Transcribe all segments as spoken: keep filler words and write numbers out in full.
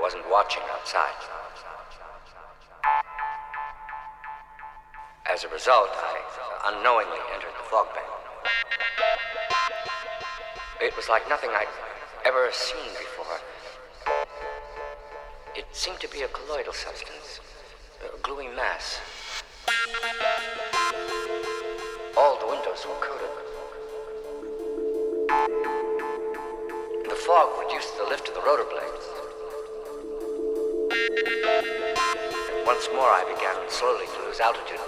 wasn't watching outside. As a result, I unknowingly entered the fog bank. It was like nothing I'd ever seen before. It seemed to be a colloidal substance, a gluey mass. All the windows were coated. The fog reduced the lift of the rotor blades. And once more I began slowly to lose altitude.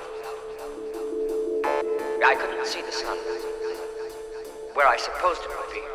I couldn't see the sun, where I supposed it would be.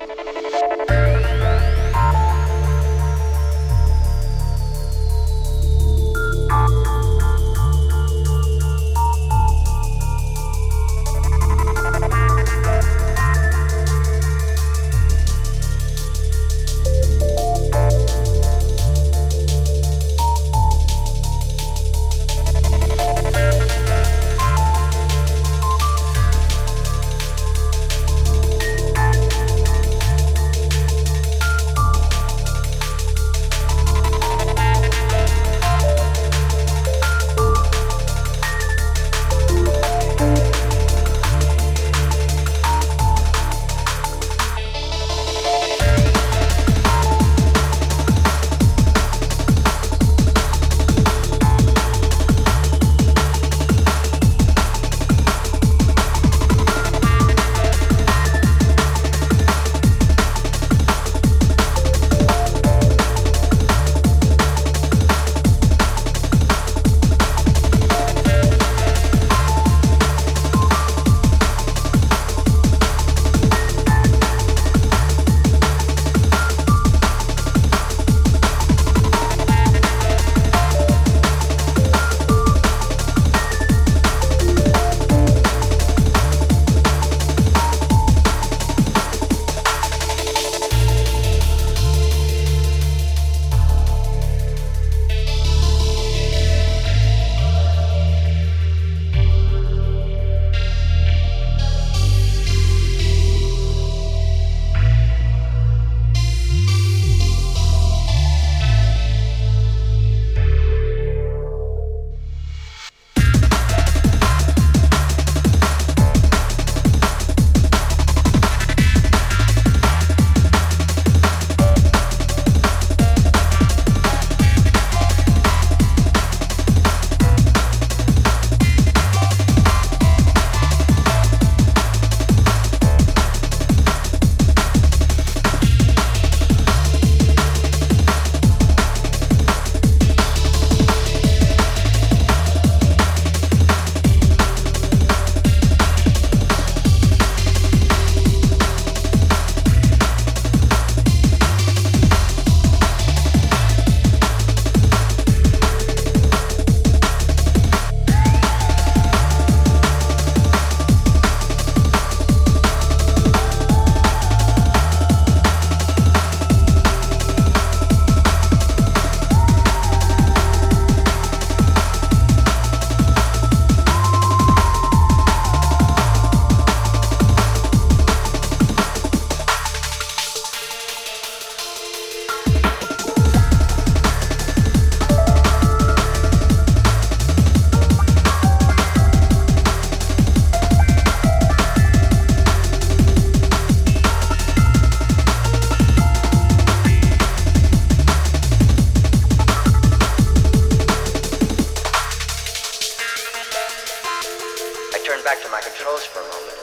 Back to my controls for a moment.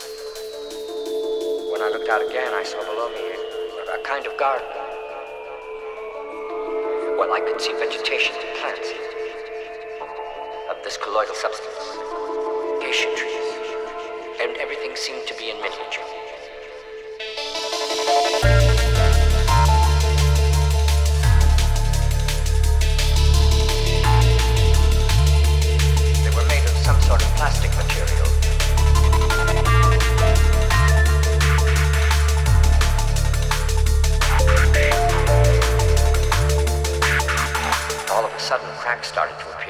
When I looked out again, I saw below me a, a kind of garden. Well, I could see vegetation and plants of this colloidal substance, acacia trees, and everything seemed to be in miniature. They were made of some sort of plastic material. All of a sudden, cracks started to appear.